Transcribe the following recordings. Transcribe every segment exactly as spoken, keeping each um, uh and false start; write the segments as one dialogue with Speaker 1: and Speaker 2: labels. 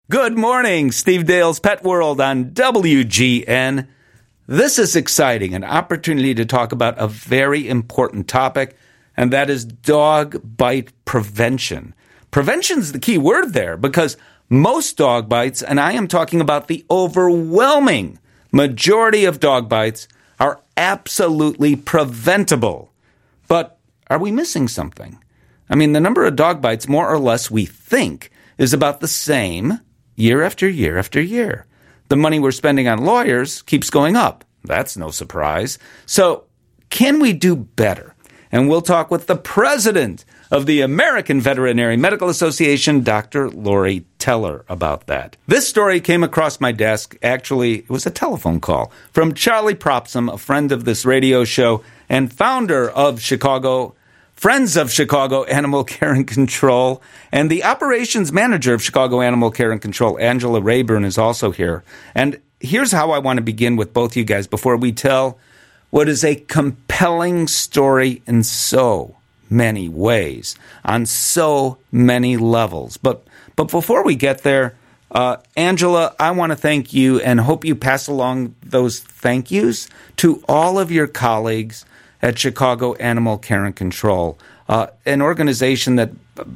Speaker 1: Good morning, Steve Dale's Pet World on W G N. This is exciting, an opportunity to talk about a very important topic, and that is dog bite prevention. Prevention is the key word there because most dog bites, and I am talking about the overwhelming majority of dog bites, are absolutely preventable. But are we missing something? I mean, the number of dog bites, more or less, we think, is about the same year after year after year. The money we're spending on lawyers keeps going up. That's no surprise. So can we do better? And we'll talk with the president of the American Veterinary Medical Association, Doctor Lori Teller, about that. This story came across my desk. Actually, it was a telephone call from Charlie Propsom, a friend of this radio show and founder of Chicago Friends of Chicago Animal Care and Control, and the operations manager of Chicago Animal Care and Control, Angela Rayburn, is also here. And here's how I want to begin with both you guys before we tell what is a compelling story in so many ways, on so many levels. But but before we get there, uh, Angela, I want to thank you and hope you pass along those thank yous to all of your colleagues at Chicago Animal Care and Control, uh, an organization that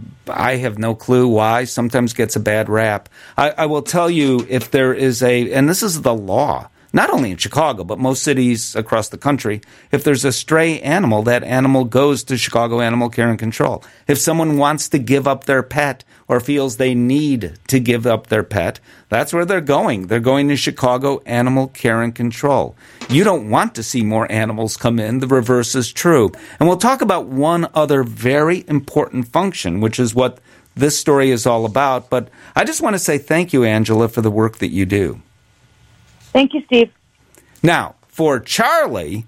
Speaker 1: I have no clue why sometimes gets a bad rap. I, I will tell you, if there is a, and this is the law, not only in Chicago, but most cities across the country, if there's a stray animal, that animal goes to Chicago Animal Care and Control. If someone wants to give up their pet or feels they need to give up their pet, that's where they're going. They're going to Chicago Animal Care and Control. You don't want to see more animals come in. The reverse is true. And we'll talk about one other very important function, which is what this story is all about. But I just want to say thank you, Angela, for the work that you do.
Speaker 2: Thank you, Steve.
Speaker 1: Now, for Charlie,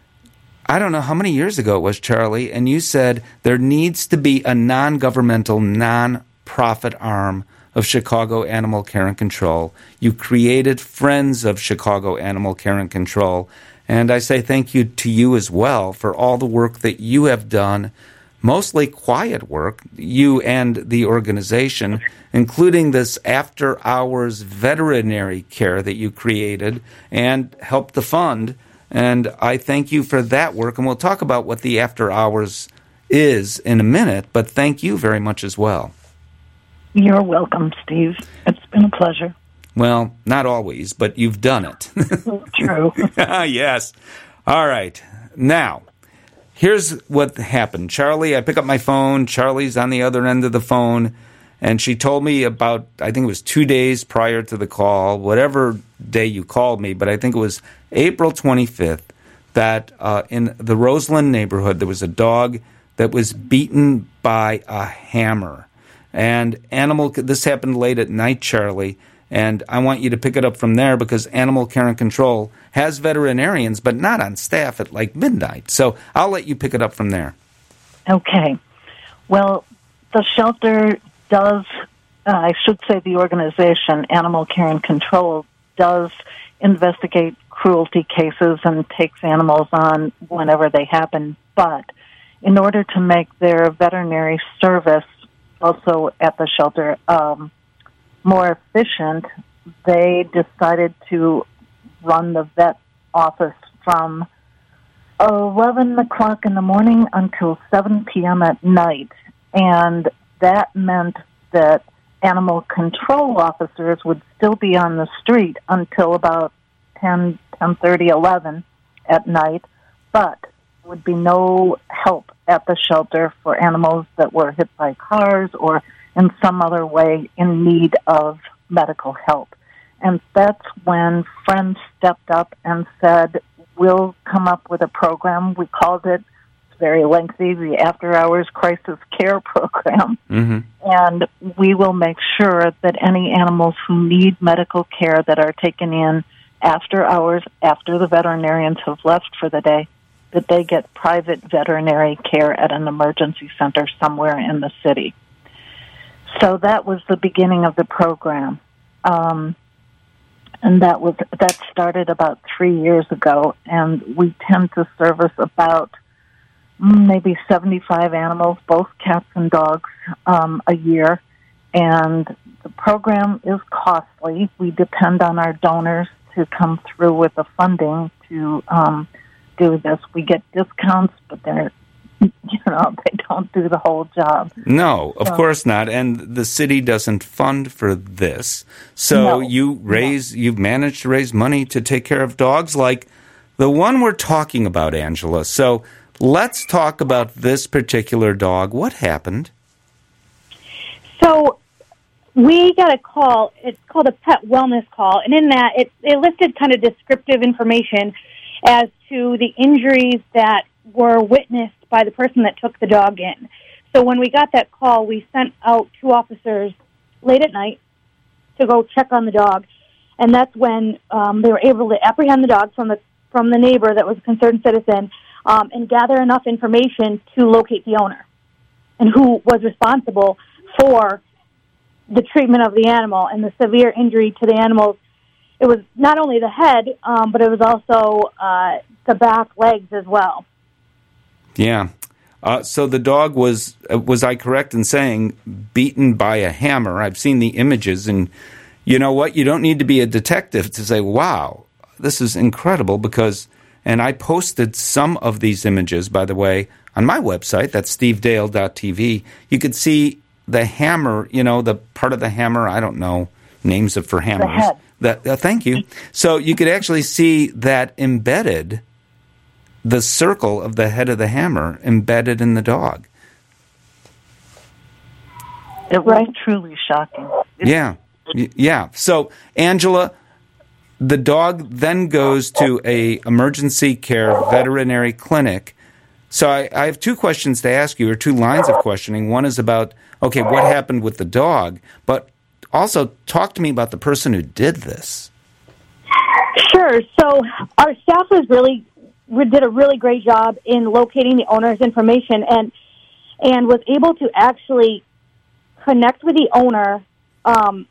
Speaker 1: I don't know how many years ago it was, Charlie, and you said there needs to be a non-governmental, non-profit arm of Chicago Animal Care and Control. You created Friends of Chicago Animal Care and Control, and I say thank you to you as well for all the work that you have done, mostly quiet work, you and the organization, including this after-hours veterinary care that you created and helped to fund. And I thank you for that work. And we'll talk about what the after-hours is in a minute, but thank you very much as well.
Speaker 2: You're welcome, Steve. It's been a pleasure.
Speaker 1: Well, not always, but you've done it.
Speaker 2: True.
Speaker 1: Yes. All right. Now, here's what happened. Charlie, I pick up my phone. Charlie's on the other end of the phone. And she told me about, I think it was two days prior to the call, whatever day you called me, but I think it was April twenty-fifth, that uh, in the Roseland neighborhood, there was a dog that was beaten by a hammer. And animal, this happened late at night, Charlie, and I want you to pick it up from there because Animal Care and Control has veterinarians, but not on staff at like midnight. So I'll let you pick it up from there.
Speaker 2: Okay. Well, the shelter does, uh, I should say the organization, Animal Care and Control, does investigate cruelty cases and takes animals on whenever they happen. But in order to make their veterinary service also at the shelter um, more efficient, they decided to run the vet office from eleven o'clock in the morning until seven p.m. at night. And that meant that animal control officers would still be on the street until about ten, ten thirty, eleven at night, but would be no help at the shelter for animals that were hit by cars or in some other way in need of medical help. And that's when Friends stepped up and said, we'll come up with a program. We called it, it's very lengthy, the After Hours Crisis Care Program.
Speaker 1: Mm-hmm.
Speaker 2: And we will make sure that any animals who need medical care that are taken in after hours, after the veterinarians have left for the day, that they get private veterinary care at an emergency center somewhere in the city. So that was the beginning of the program. Um, and that was that started about three years ago, and we tend to service about maybe seventy-five animals, both cats and dogs, um, a year. And the program is costly. We depend on our donors to come through with the funding to um, do this. We get discounts, but they're, you know, they don't do the whole job.
Speaker 1: No, of
Speaker 2: so,
Speaker 1: course not. And the city doesn't fund for this. So
Speaker 2: no,
Speaker 1: you raise,
Speaker 2: no.
Speaker 1: you've managed to raise money to take care of dogs like the one we're talking about, Angela. So let's talk about this particular dog. What happened?
Speaker 3: So we got a call. It's called a pet wellness call. And in that, it, it listed kind of descriptive information as to the injuries that were witnessed by the person that took the dog in. So when we got that call, we sent out two officers late at night to go check on the dog. And that's when um, they were able to apprehend the dog from the from the neighbor that was a concerned citizen um, and gather enough information to locate the owner and who was responsible for the treatment of the animal and the severe injury to the animals. It was not only the head, um, but it was also uh, the back legs as well.
Speaker 1: Yeah. Uh, so the dog was, uh, was I correct in saying, beaten by a hammer? I've seen the images, and you know what? You don't need to be a detective to say, wow, this is incredible, because, and I posted some of these images, by the way, on my website, that's steve dale dot t v. You could see the hammer, you know, the part of the hammer, I don't know names of for hammers.
Speaker 2: The head.
Speaker 1: That, uh, thank you. So you could actually see that embedded, the circle of the head of the hammer embedded in the dog.
Speaker 2: It was truly shocking. It,
Speaker 1: Yeah. Yeah. So, Angela, the dog then goes to a emergency care veterinary clinic. So I, I have two questions to ask you, or two lines of questioning. One is about, okay, what happened with the dog? But also talk to me about the person who did this.
Speaker 3: Sure. So our staff was really we did a really great job in locating the owner's information and and was able to actually connect with the owner um,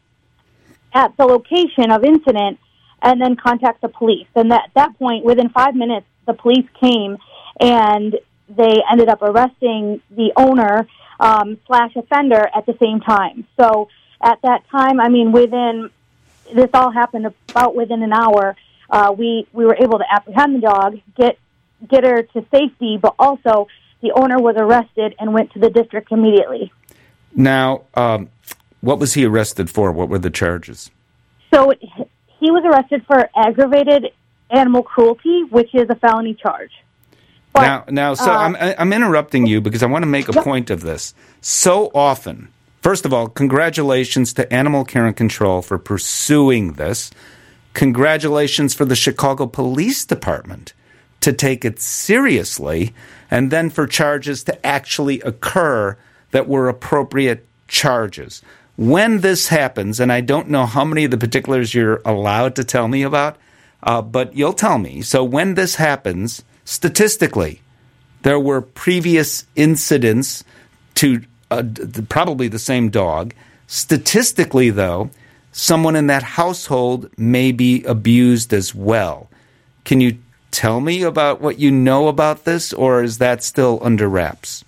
Speaker 3: at the location of incident and then contact the police. And at that point, within five minutes, the police came and they ended up arresting the owner um, slash offender at the same time. So at that time, I mean, within, this all happened about within an hour, uh, we, we were able to apprehend the dog, get get her to safety, but also the owner was arrested and went to the district immediately.
Speaker 1: Now, um, what was he arrested for? What were the charges?
Speaker 3: So he was arrested for aggravated animal cruelty, which is a felony charge. But,
Speaker 1: now, now, so
Speaker 3: uh,
Speaker 1: I'm I'm interrupting you because I want to make a point of this. So often, first of all, congratulations to Animal Care and Control for pursuing this. Congratulations for the Chicago Police Department to take it seriously, and then for charges to actually occur that were appropriate charges. When this happens, and I don't know how many of the particulars you're allowed to tell me about, uh, but you'll tell me. So when this happens, statistically, there were previous incidents to uh, d- probably the same dog. Statistically, though, someone in that household may be abused as well. Can you tell me about what you know about this, or is that still under wraps?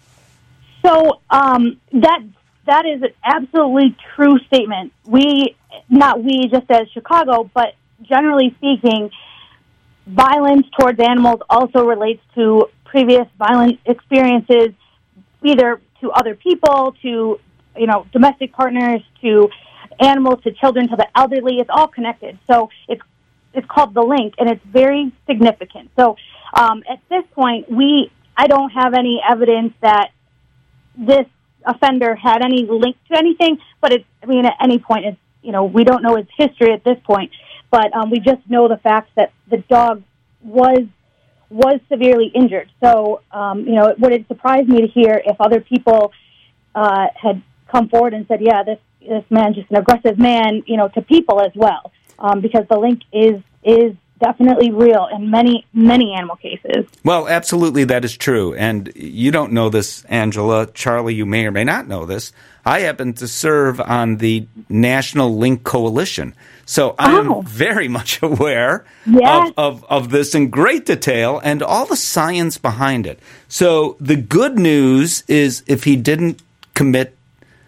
Speaker 3: So um, that that is an absolutely true statement. We, not we just as Chicago, but generally speaking, violence towards animals also relates to previous violent experiences, either to other people, to you know domestic partners, to animals, to children, to the elderly. It's all connected. So it's it's called the link, and it's very significant. So um, at this point, we I don't have any evidence that this offender had any link to anything, but it's, I mean, at any point, it's, you know, we don't know his history at this point, but um, we just know the fact that the dog was was severely injured. So, um, you know, it would surprise me to hear if other people uh, had come forward and said, yeah, this this man's just an aggressive man, you know, to people as well, um, because the link is is definitely real in many, many animal cases.
Speaker 1: Well, absolutely, that is true. And you don't know this, Angela. Charlie, you may or may not know this. I happen to serve on the National Link Coalition. So I'm
Speaker 3: oh.
Speaker 1: very much aware
Speaker 3: yes.
Speaker 1: of, of, of this in great detail and all the science behind it. So the good news is if he didn't commit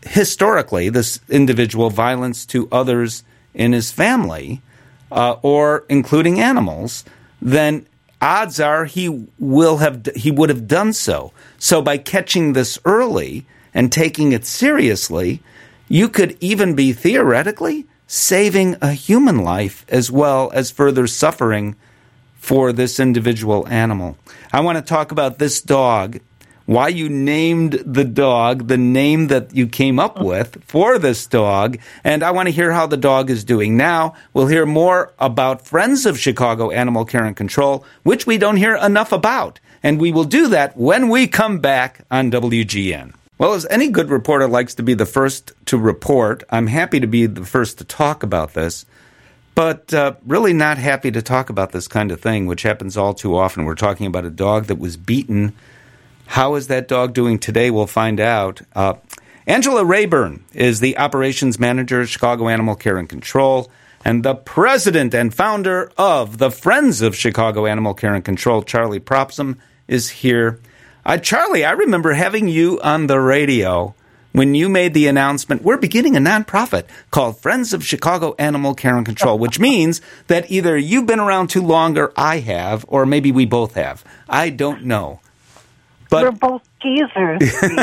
Speaker 1: historically, this individual violence to others in his family, uh, or including animals, then odds are he will have he would have done so. So by catching this early and taking it seriously, you could even be theoretically saving a human life as well as further suffering for this individual animal. I want to talk about this dog, why you named the dog, the name that you came up with for this dog, and I want to hear how the dog is doing now. We'll hear more about Friends of Chicago Animal Care and Control, which we don't hear enough about, and we will do that when we come back on W G N. Well, as any good reporter likes to be the first to report, I'm happy to be the first to talk about this, but uh, really not happy to talk about this kind of thing, which happens all too often. We're talking about a dog that was beaten. How is that dog doing today? We'll find out. Uh, Angela Rayburn is the operations manager at Chicago Animal Care and Control and the president and founder of the Friends of Chicago Animal Care and Control. Charlie Propsom is here. Uh, Charlie, I remember having you on the radio when you made the announcement, we're beginning a nonprofit called Friends of Chicago Animal Care and Control, which means that either you've been around too long or I have, or maybe we both have. I don't know. But,
Speaker 2: we're both geezers.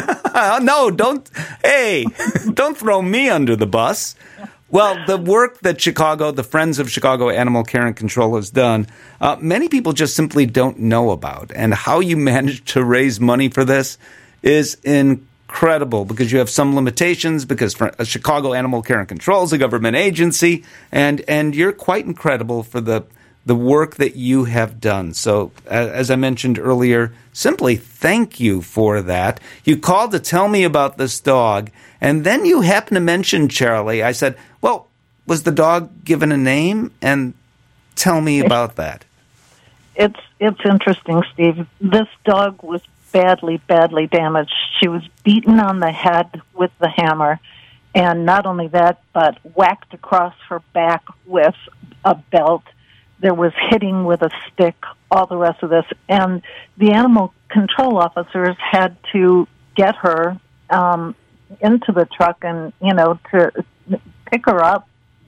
Speaker 1: no, don't, hey, don't throw me under the bus. Well, the work that Chicago, the Friends of Chicago Animal Care and Control has done, uh, many people just simply don't know about. And how you managed to raise money for this is incredible because you have some limitations because Chicago Animal Care and Control is a government agency, and, and you're quite incredible for the the work that you have done. So, as I mentioned earlier, simply thank you for that. You called to tell me about this dog, and then you happened to mention Charlie. I said, well, was the dog given a name? And tell me about that.
Speaker 2: It's it's interesting, Steve. This dog was badly, badly damaged. She was beaten on the head with the hammer, and not only that, but whacked across her back with a belt. There was hitting with a stick, all the rest of this. And the animal control officers had to get her um, into the truck and, you know, to pick her up,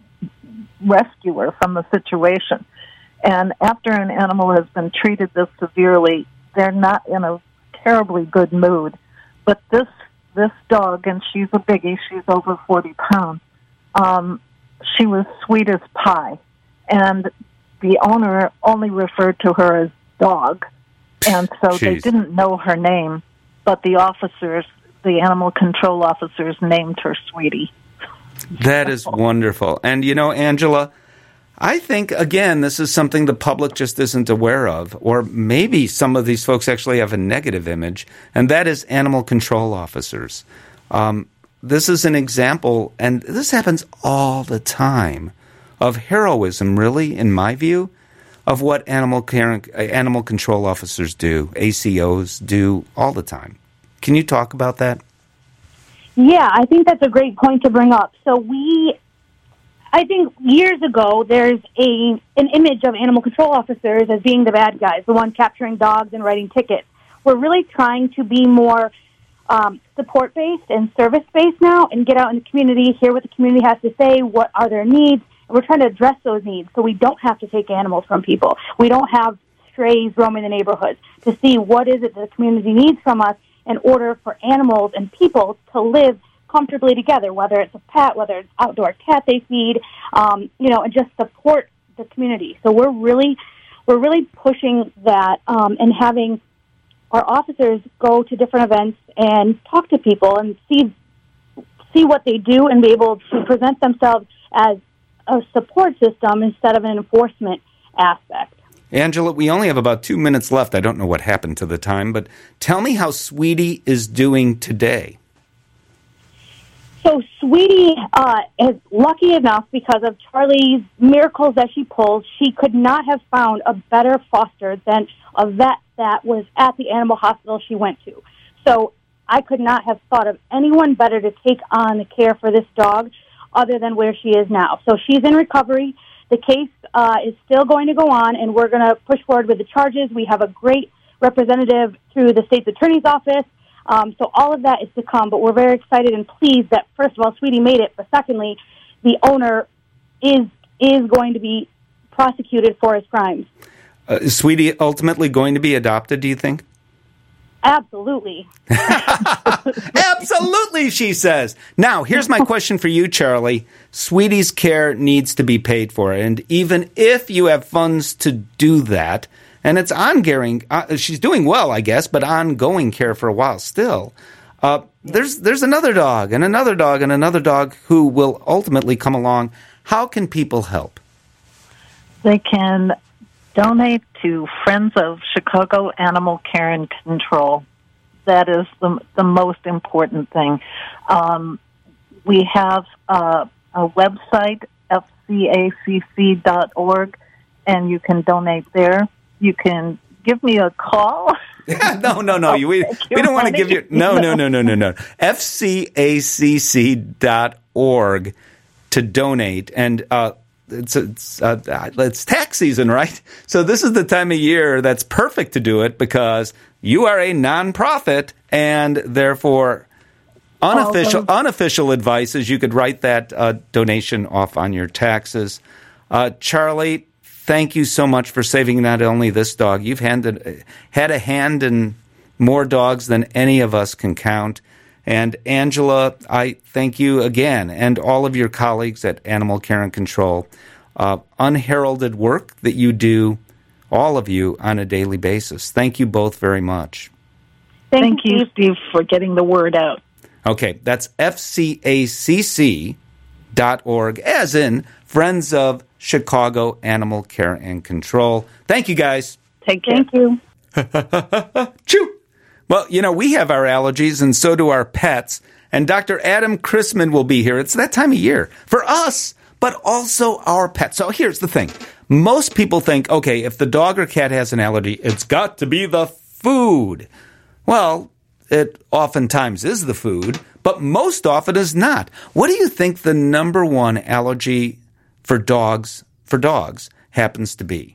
Speaker 2: rescue her from the situation. And after an animal has been treated this severely, they're not in a terribly good mood. But this this dog, and she's a biggie, she's over forty pounds, um, she was sweet as pie. And the owner only referred to her as Dog, and so Jeez. They didn't know her name, but the officers, the animal control officers, named her Sweetie.
Speaker 1: That is wonderful. And, you know, Angela, I think, again, this is something the public just isn't aware of, or maybe some of these folks actually have a negative image, and that is animal control officers. Um, this is an example, and this happens all the time, of heroism, really, in my view, of what animal care, animal control officers do, A C Os do all the time. Can you talk about that?
Speaker 3: Yeah, I think that's a great point to bring up. So we, I think years ago, there's a an image of animal control officers as being the bad guys, the one capturing dogs and writing tickets. We're really trying to be more um, support-based and service-based now and get out in the community, hear what the community has to say, what are their needs. We're trying to address those needs so we don't have to take animals from people. We don't have strays roaming the neighborhoods to see what is it that the community needs from us in order for animals and people to live comfortably together, whether it's a pet, whether it's outdoor cat they feed, um, you know, and just support the community. So we're really, we're really pushing that um, and having our officers go to different events and talk to people and see see what they do and be able to present themselves as a support system instead of an enforcement aspect.
Speaker 1: Angela, we only have about two minutes left. I don't know what happened to the time, but tell me how Sweetie is doing today.
Speaker 3: So Sweetie uh, is lucky enough because of Charlie's miracles that she pulls. She could not have found a better foster than a vet that was at the animal hospital she went to. So I could not have thought of anyone better to take on the care for this dog other than where she is now. So she's in recovery. The case uh, is still going to go on, and we're going to push forward with the charges. We have a great representative through the state's attorney's office Um, so all of that is to come, but we're very excited and pleased that, first of all, Sweetie made it, but secondly, the owner is is going to be prosecuted for his crimes.
Speaker 1: Uh, is Sweetie ultimately going to be adopted, do you think?
Speaker 3: Absolutely.
Speaker 1: Absolutely, she says. Now, here's my question for you, Charlie. Sweetie's care needs to be paid for, and even if you have funds to do that, and it's ongoing, uh, she's doing well, I guess, but ongoing care for a while still, uh, there's there's another dog and another dog and another dog who will ultimately come along. How can people help?
Speaker 2: They can donate to Friends of Chicago Animal Care and Control. That is the, the most important thing. Um, we have uh, a website, f c a c c dot org, and you can donate there. You can give me a call.
Speaker 1: no, no, no.
Speaker 2: Oh,
Speaker 1: you, we, we don't want to give you... No, no, no, no, no, no. f c a c c dot org to donate. And uh, it's it's, uh, it's tax season, right? So this is the time of year that's perfect to do it because you are a nonprofit, and therefore unofficial
Speaker 2: oh,
Speaker 1: unofficial advice is you could write that uh, donation off on your taxes. Uh, Charlie, thank you so much for saving not only this dog. You've handed, had a hand in more dogs than any of us can count. And Angela, I thank you again, and all of your colleagues at Animal Care and Control. Uh, unheralded work that you do, all of you, on a daily basis. Thank you both very much.
Speaker 2: Thank, Thank you, Steve, for getting the word out.
Speaker 1: Okay, that's f c a c c dot org, as in Friends of Chicago Animal Care and Control. Thank you, guys.
Speaker 2: Take care.
Speaker 3: Thank you.
Speaker 1: Choo! Well, you know, we have our allergies, and so do our pets. And Doctor Adam Chrisman will be here. It's that time of year for us, but also our pets. So here's the thing. Most people think, okay, if the dog or cat has an allergy, it's got to be the food. Well, it oftentimes is the food, but most often is not. What do you think the number one allergy for dogs, for dogs happens to be?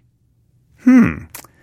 Speaker 1: Hmm.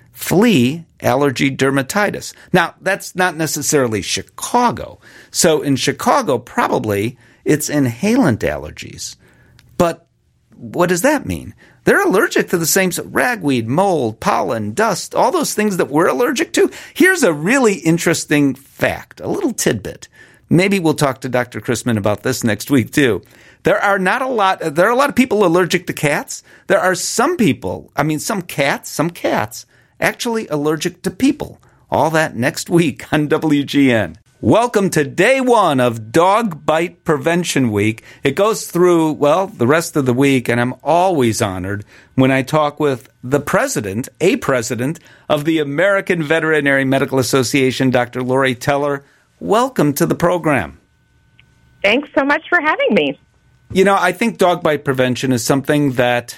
Speaker 1: Flea allergy dermatitis. Now, that's not necessarily Chicago. So in Chicago, probably it's inhalant allergies. But what does that mean? They're allergic to the same ragweed, mold, pollen, dust, all those things that we're allergic to. Here's a really interesting fact, a little tidbit. Maybe we'll talk to Doctor Chrisman about this next week, too. There are not a lot, there are a lot of people allergic to cats. There are some people, I mean, some cats, some cats, actually allergic to people. All that next week on W G N. Welcome to day one of Dog Bite Prevention Week. It goes through, well, the rest of the week, and I'm always honored when I talk with the president, a president of the American Veterinary Medical Association, Doctor Lori Teller. Welcome to the program.
Speaker 4: Thanks so much for having me.
Speaker 1: You know, I think dog bite prevention is something that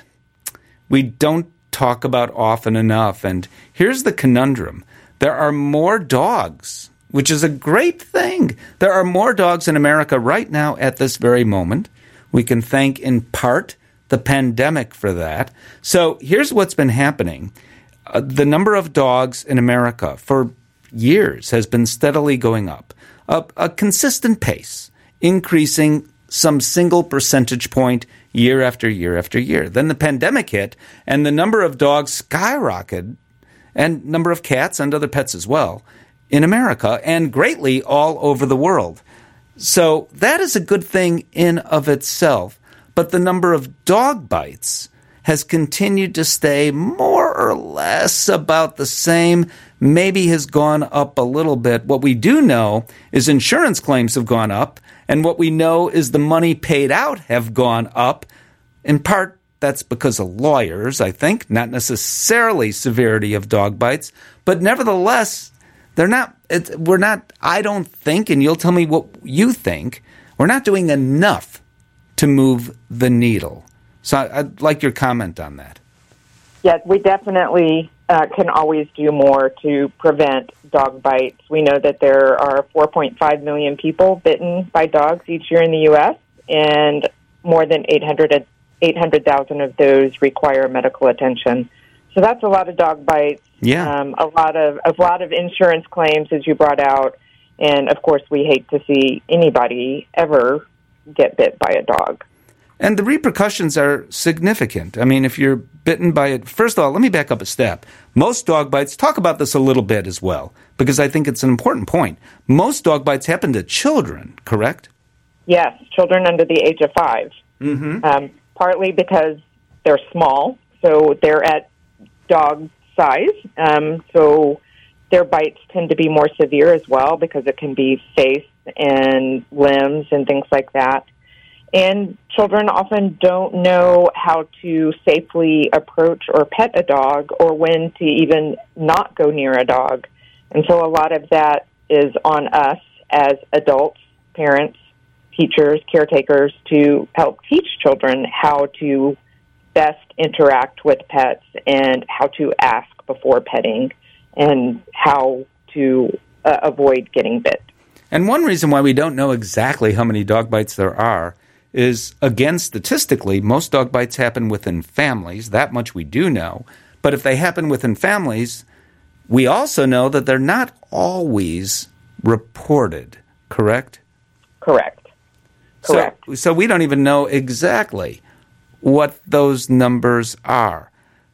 Speaker 1: we don't talk about often enough. And here's the conundrum. There are more dogs, which is a great thing. There are more dogs in America right now at this very moment. We can thank in part the pandemic for that. So here's what's been happening. Uh, the number of dogs in America for years has been steadily going up, a, a consistent pace, increasing some single percentage point year after year after year. Then the pandemic hit, and the number of dogs skyrocketed, and number of cats and other pets as well, in America, and greatly all over the world. So that is a good thing in of itself, but the number of dog bites has continued to stay more or less about the same, maybe has gone up a little bit. What we do know is insurance claims have gone up, and what we know is the money paid out have gone up. In part, that's because of lawyers, I think, not necessarily severity of dog bites, but nevertheless, they're not, it, we're not, I don't think, and you'll tell me what you think, we're not doing enough to move the needle. So I, I'd like your comment on that.
Speaker 4: Yes, we definitely uh, can always do more to prevent dog bites. We know that there are four point five million people bitten by dogs each year in the U S, and more than eight hundred thousand of those require medical attention. So that's a lot of dog bites.
Speaker 1: Yeah.
Speaker 4: Um, a lot of a lot of insurance claims, as you brought out, And, of course, we hate to see anybody ever get bit by a dog.
Speaker 1: And the repercussions are significant. I mean, if you're bitten by it, first of all, let me back up a step. Most dog bites, talk about this a little bit as well, because I think it's an important point. Most dog bites happen to children, correct?
Speaker 4: Yes, children under the age of five.
Speaker 1: Mm-hmm.
Speaker 4: Um, partly because they're small, so they're at dog size. Um, so their bites tend to be more severe as well because it can be face and limbs and things like that. And children often don't know how to safely approach or pet a dog or when to even not go near a dog. And so a lot of that is on us as adults, parents, teachers, caretakers to help teach children how to best interact with pets and how to ask before petting and how to uh, avoid getting bit.
Speaker 1: And one reason why we don't know exactly how many dog bites there are is, again, statistically, most dog bites happen within families. That much we do know. But if they happen within families, we also know that they're not always reported, correct?
Speaker 4: Correct. Correct.
Speaker 1: So, so we don't even know exactly what those numbers are.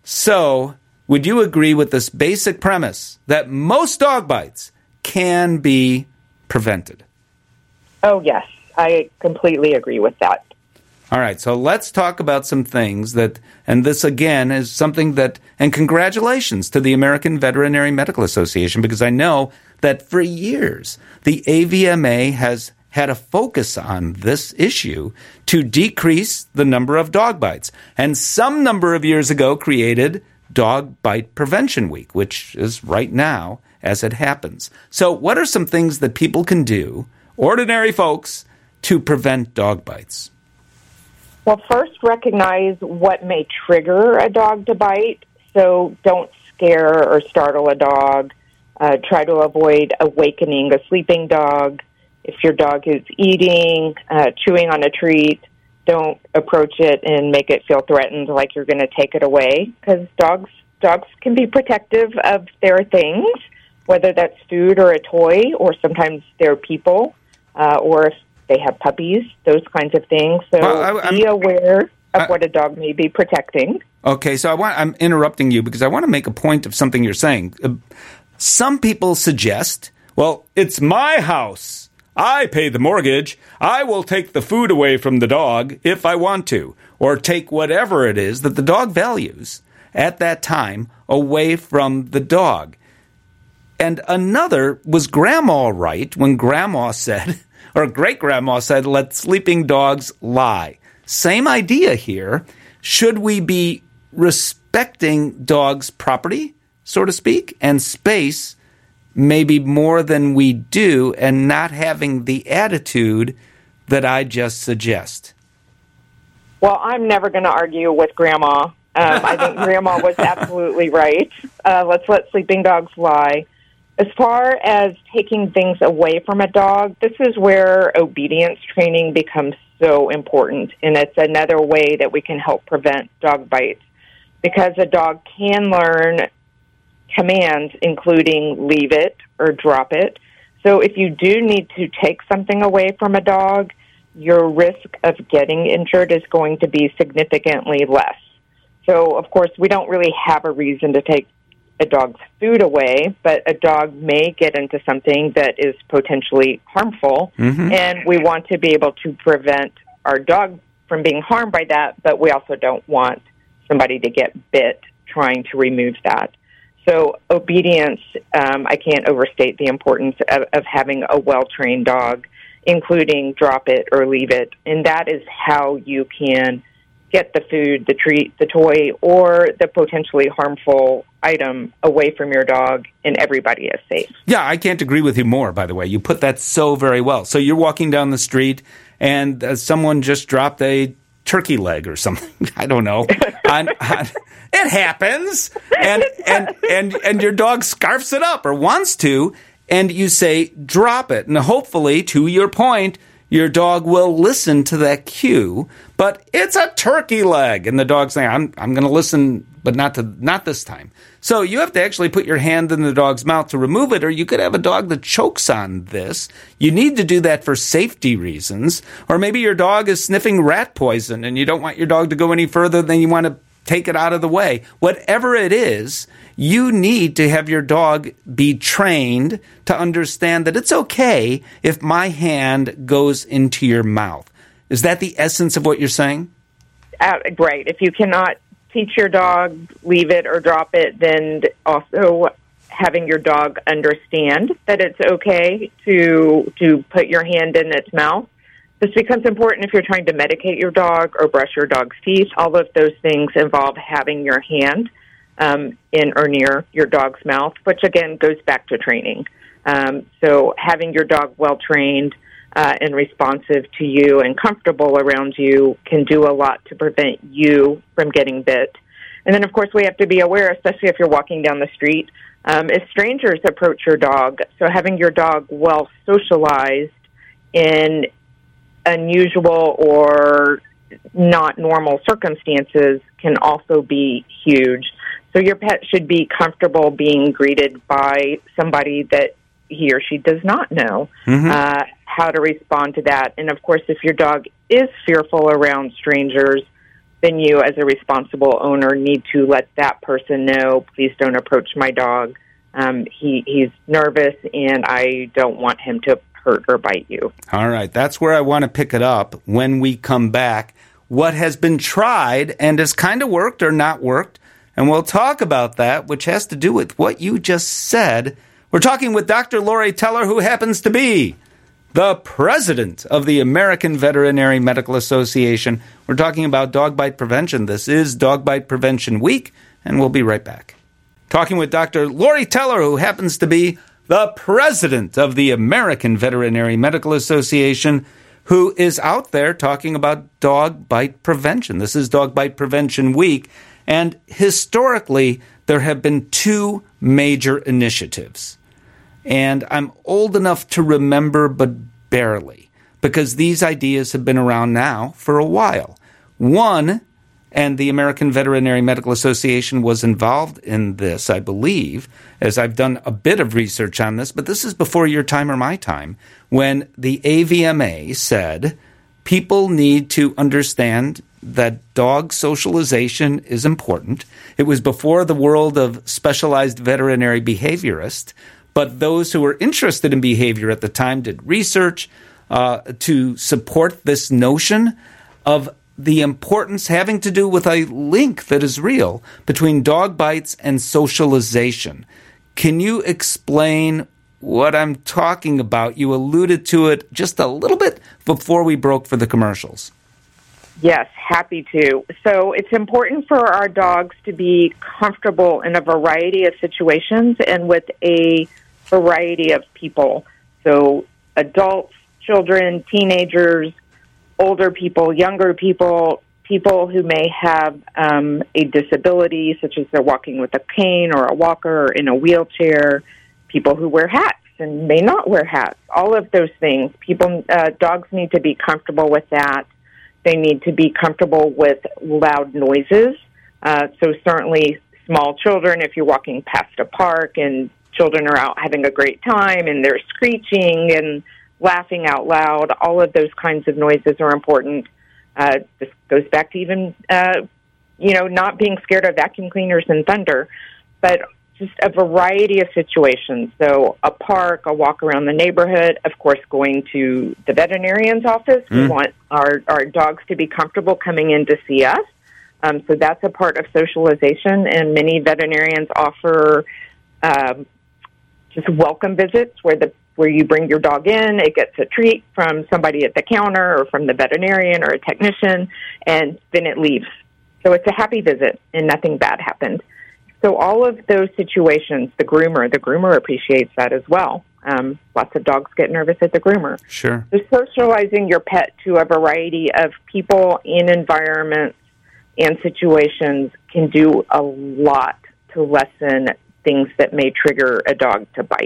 Speaker 1: So would you agree with this basic premise that most dog bites can be prevented?
Speaker 4: Oh, yes. I completely agree with that.
Speaker 1: All right, so let's talk about some things that, and this again is something that, and congratulations to the American Veterinary Medical Association, because I know that for years the A V M A has had a focus on this issue to decrease the number of dog bites, and some number of years ago created Dog Bite Prevention Week, which is right now as it happens. So what are some things that people can do, ordinary folks, to prevent dog bites?
Speaker 4: Well, first, recognize what may trigger a dog to bite. So don't scare or startle a dog. Uh, try to avoid awakening a sleeping dog. If your dog is eating, uh, chewing on a treat, don't approach it and make it feel threatened like you're going to take it away, because dogs dogs can be protective of their things, whether that's food or a toy, or sometimes they're people, uh, or if they have puppies, those kinds of things. So well, I, be aware of I, what a dog may be protecting.
Speaker 1: Okay, so I want, I'm interrupting you because I want to make a point of something you're saying. Uh, some people suggest, well, it's my house. I pay the mortgage. I will take the food away from the dog if I want to, or take whatever it is that the dog values at that time away from the dog. And another, was Grandma right when Grandma said, or great-grandma said, let sleeping dogs lie? Same idea here. Should we be respecting dogs' property, so to speak, and space maybe more than we do, and not having the attitude that I just suggest?
Speaker 4: Well, I'm never going to argue with Grandma. Um, I think Grandma was absolutely right. Uh, let's let sleeping dogs lie. As far as taking things away from a dog, this is where obedience training becomes so important, and it's another way that we can help prevent dog bites, because a dog can learn commands, including leave it or drop it. So if you do need to take something away from a dog, your risk of getting injured is going to be significantly less. So, of course, we don't really have a reason to take a dog's food away, but a dog may get into something that is potentially harmful, mm-hmm. and we want to be able to prevent our dog from being harmed by that, but we also don't want somebody to get bit trying to remove that. So obedience, um, I can't overstate the importance of, of having a well-trained dog, including drop it or leave it, and that is how you can get the food, the treat, the toy, or the potentially harmful item away from your dog, and everybody is safe.
Speaker 1: Yeah, I can't agree with you more, by the way. You put that so very well. So you're walking down the street, and uh, someone just dropped a turkey leg or something. I don't know. on, on, it happens. And, and, and, and your dog scarfs it up or wants to, and you say, drop it. And hopefully, to your point, your dog will listen to that cue, but it's a turkey leg, and the dog's saying, I'm I'm going to listen, but not to not this time. So you have to actually put your hand in the dog's mouth to remove it, or you could have a dog that chokes on this. You need to do that for safety reasons, or maybe your dog is sniffing rat poison, and you don't want your dog to go any further than you want to take it out of the way. Whatever it is, you need to have your dog be trained to understand that it's okay if my hand goes into your mouth. Is that the essence of what you're saying?
Speaker 4: Uh, great. If you cannot teach your dog, leave it or drop it, then also having your dog understand that it's okay to to put your hand in its mouth. This becomes important if you're trying to medicate your dog or brush your dog's teeth. All of those things involve having your hand um, in or near your dog's mouth, which again goes back to training. Um, so having your dog well-trained uh, and responsive to you and comfortable around you can do a lot to prevent you from getting bit. And then, of course, we have to be aware, especially if you're walking down the street, um, if strangers approach your dog. So having your dog well socialized in unusual or not normal circumstances can also be huge. So your pet should be comfortable being greeted by somebody that he or she does not know, mm-hmm. uh, how to respond to that. And, of course, if your dog is fearful around strangers, then you, as a responsible owner, need to let that person know, please don't approach my dog. Um, he, he's nervous, and I don't want him to hurt or bite you.
Speaker 1: All right. That's where I want to pick it up when we come back. What has been tried and has kind of worked or not worked, and we'll talk about that, which has to do with what you just said. We're talking with Doctor Lori Teller, who happens to be the president of the American Veterinary Medical Association. We're talking about dog bite prevention. This is Dog Bite Prevention Week, and we'll be right back. Talking with Doctor Lori Teller, who happens to be the president of the American Veterinary Medical Association, who is out there talking about dog bite prevention. This is Dog Bite Prevention Week, and historically, there have been two major initiatives. And I'm old enough to remember, but barely, because these ideas have been around now for a while. One, and the American Veterinary Medical Association was involved in this, I believe, as I've done a bit of research on this, but this is before your time or my time, when the A V M A said people need to understand that dog socialization is important. It was before the world of specialized veterinary behaviorists, but those who were interested in behavior at the time did research uh, to support this notion of the importance having to do with a link that is real between dog bites and socialization. Can you explain what I'm talking about? You alluded to it just a little bit before we broke for the commercials.
Speaker 4: Yes, happy to. So it's important for our dogs to be comfortable in a variety of situations and with a variety of people. So adults, children, teenagers, older people, younger people, people who may have um, a disability, such as they're walking with a cane or a walker or in a wheelchair, people who wear hats and may not wear hats, all of those things. People, uh, dogs need to be comfortable with that. They need to be comfortable with loud noises. Uh, so certainly small children, if you're walking past a park and children are out having a great time and they're screeching and laughing out loud, all of those kinds of noises are important. Uh, this goes back to even, uh, you know, not being scared of vacuum cleaners and thunder, but just a variety of situations. So a park, a walk around the neighborhood, of course, going to the veterinarian's office. Mm. We want our, our dogs to be comfortable coming in to see us. Um, so that's a part of socialization, and many veterinarians offer um, just welcome visits where the where you bring your dog in, it gets a treat from somebody at the counter or from the veterinarian or a technician, and then it leaves. So it's a happy visit, and nothing bad happened. So all of those situations, the groomer, the groomer appreciates that as well. Um, lots of dogs get nervous at the groomer.
Speaker 1: Sure.
Speaker 4: So socializing your pet to a variety of people and environments and situations can do a lot to lessen things that may trigger a dog to bite.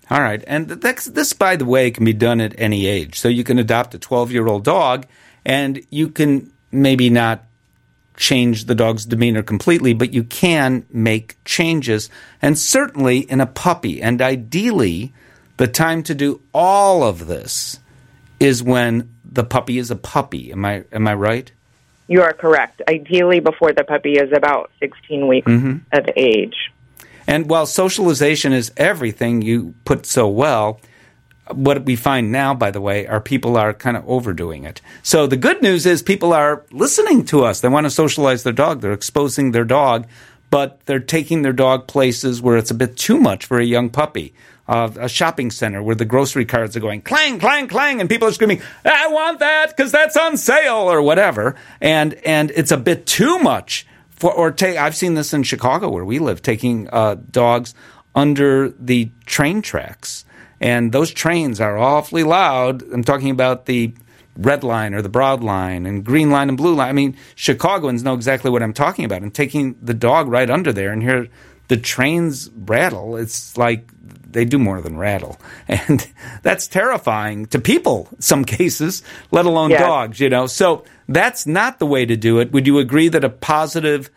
Speaker 1: All right. And that's, this, by the way, can be done at any age. So you can adopt a twelve-year-old dog, and you can maybe not change the dog's demeanor completely, but you can make changes. And certainly in a puppy. And ideally, the time to do all of this is when the puppy is a puppy. Am I am I right?
Speaker 4: You are correct. Ideally before the puppy is about sixteen weeks mm-hmm. of age.
Speaker 1: And while socialization is everything you put so well, what we find now, by the way, are people are kind of overdoing it. So the good news is people are listening to us. They want to socialize their dog. They're exposing their dog, but they're taking their dog places where it's a bit too much for a young puppy. Uh, a shopping center where the grocery carts are going clang, clang, clang, and people are screaming, I want that because that's on sale or whatever. And and it's a bit too much. For or take. I've seen this in Chicago where we live, taking uh, dogs under the train tracks. And those trains are awfully loud. I'm talking about the Red Line or the Broad Line and Green Line and Blue Line. I mean, Chicagoans know exactly what I'm talking about. And taking the dog right under there and hear the trains rattle, it's like they do more than rattle. And that's terrifying to people in some cases, let alone yes. dogs, you know. So that's not the way to do it. Would you agree that a positive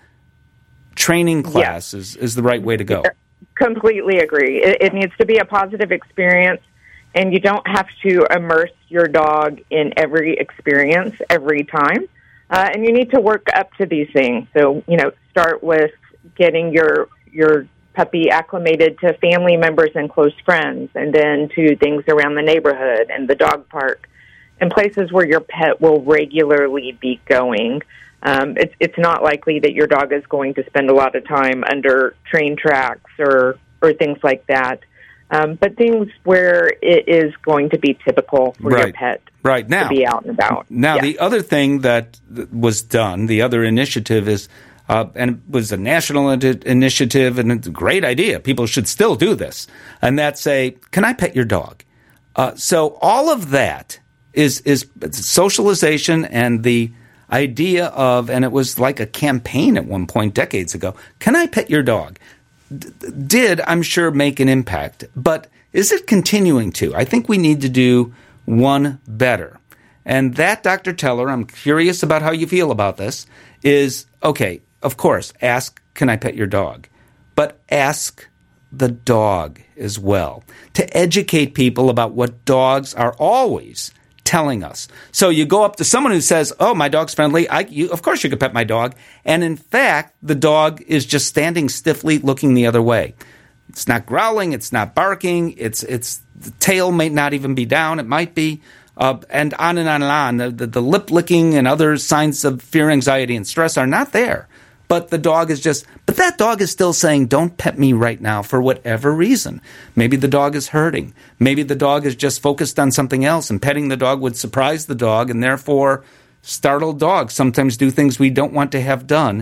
Speaker 1: training class yes. is, is the right way to go?
Speaker 4: Completely agree. It, it needs to be a positive experience, and you don't have to immerse your dog in every experience every time. Uh, and you need to work up to these things. So, you know, start with getting your your puppy acclimated to family members and close friends, and then to things around the neighborhood and the dog park and places where your pet will regularly be going. Um, it's it's not likely that your dog is going to spend a lot of time under train tracks or, or things like that, um, but things where it is going to be typical for
Speaker 1: right.
Speaker 4: your pet
Speaker 1: right. now,
Speaker 4: to be out and about.
Speaker 1: Now,
Speaker 4: yes.
Speaker 1: the other thing that was done, the other initiative is, uh, and it was a national in- initiative, and it's a great idea. People should still do this, and that's say, can I pet your dog? Uh, so all of that is is socialization and the idea of, and it was like a campaign at one point decades ago, can I pet your dog? D- did, I'm sure, make an impact. But is it continuing to? I think we need to do one better. And that, Doctor Teller, I'm curious about how you feel about this, is, okay, of course, ask, can I pet your dog? But ask the dog as well, to educate people about what dogs are always telling us. So you go up to someone who says, oh, my dog's friendly. I, you, of course you could pet my dog. And in fact, the dog is just standing stiffly looking the other way. It's not growling. It's not barking. It's it's the tail may not even be down. It might be. Uh, and on and on and on. The, the, the lip licking and other signs of fear, anxiety, and stress are not there. But the dog is just, but that dog is still saying, don't pet me right now for whatever reason. Maybe the dog is hurting. Maybe the dog is just focused on something else, and petting the dog would surprise the dog, and therefore startled dogs sometimes do things we don't want to have done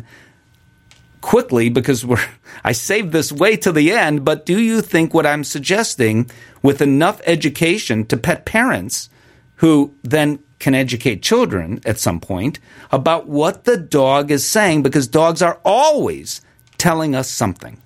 Speaker 1: quickly because we're, I saved this way to the end, but do you think what I'm suggesting with enough education to pet parents who then can educate children at some point about what the dog is saying, because dogs are always telling us something?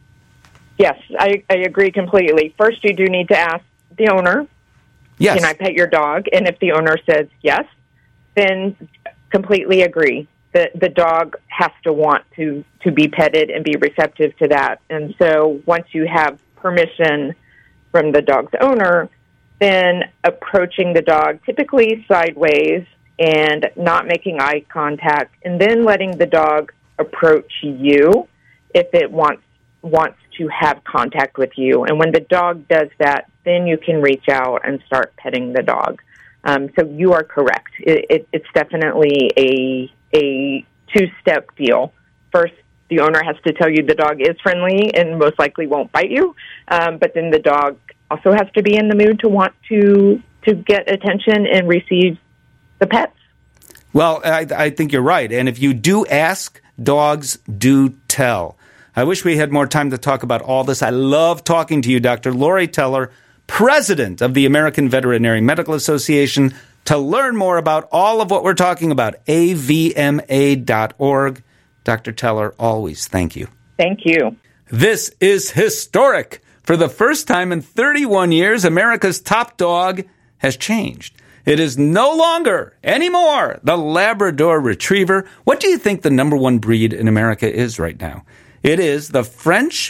Speaker 4: Yes, I, I agree completely. First, you do need to ask the owner,
Speaker 1: yes.
Speaker 4: can I pet your dog? And if the owner says yes, then completely agree. The, the dog has to want to, to be petted and be receptive to that. And so once you have permission from the dog's owner, then approaching the dog typically sideways and not making eye contact, and then letting the dog approach you if it wants wants to have contact with you. And when the dog does that, then you can reach out and start petting the dog. Um, so you are correct. It, it, it's definitely a a two-step deal. First, the owner has to tell you the dog is friendly and most likely won't bite you, um, but then the dog also has to be in the mood to want to to get attention and receive the pets.
Speaker 1: Well, I, I think you're right. And if you do ask, dogs do tell. I wish we had more time to talk about all this. I love talking to you, Doctor Lori Teller, president of the American Veterinary Medical Association. To learn more about all of what we're talking about, A V M A dot org. Doctor Teller, always thank you.
Speaker 4: Thank you.
Speaker 1: This is historic. For the first time in thirty-one years, America's top dog has changed. It is no longer anymore the Labrador Retriever. What do you think the number one breed in America is right now? It is the French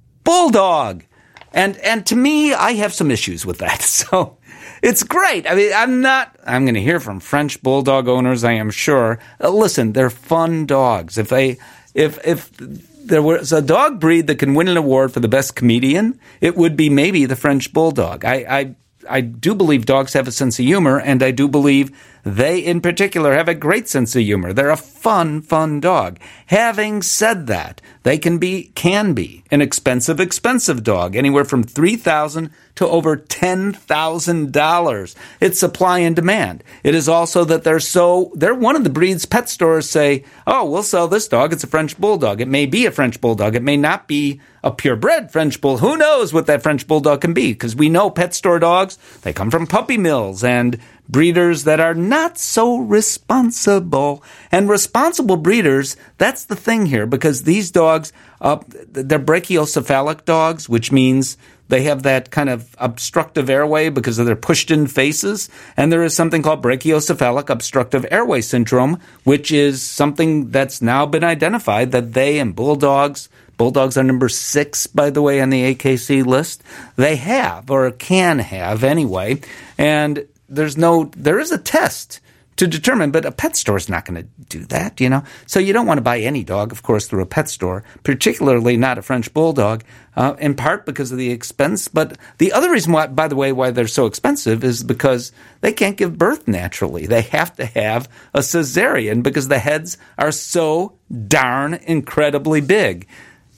Speaker 1: Bulldog. And and to me, I have some issues with that. So it's great. I mean, I'm not, I'm going to hear from French Bulldog owners, I am sure. Uh, listen, they're fun dogs. If they, if, if there was a dog breed that can win an award for the best comedian, it would be maybe the French Bulldog. I, I, I do believe dogs have a sense of humor, and I do believe they in particular have a great sense of humor. They're a fun, fun dog. Having said that, they can be, can be an expensive, expensive dog, anywhere from three thousand dollars to over ten thousand dollars. It's supply and demand. It is also that they're so, they're one of the breeds pet stores say, oh, we'll sell this dog. It's a French Bulldog. It may be a French Bulldog. It may not be a purebred French Bull. Who knows what that French Bulldog can be? Because we know pet store dogs, they come from puppy mills and breeders that are not so responsible. And responsible breeders, that's the thing here, because these dogs, uh, they're brachiocephalic dogs, which means they have that kind of obstructive airway because of their pushed-in faces. And there is something called brachiocephalic obstructive airway syndrome, which is something that's now been identified that they and bulldogs, bulldogs are number six, by the way, on the A K C list, they have, or can have anyway. And there's no, there is a test to determine, but a pet store is not going to do that, you know. So you don't want to buy any dog, of course, through a pet store, particularly not a French Bulldog, uh, in part because of the expense. But the other reason why, by the way, why they're so expensive is because they can't give birth naturally. They have to have a cesarean because the heads are so darn incredibly big.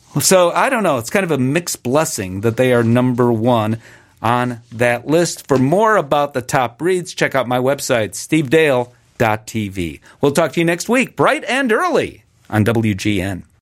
Speaker 1: So I don't know. It's kind of a mixed blessing that they are number one on that list. For more about the top breeds, check out my website, steve dale dot t v. We'll talk to you next week, bright and early, on W G N.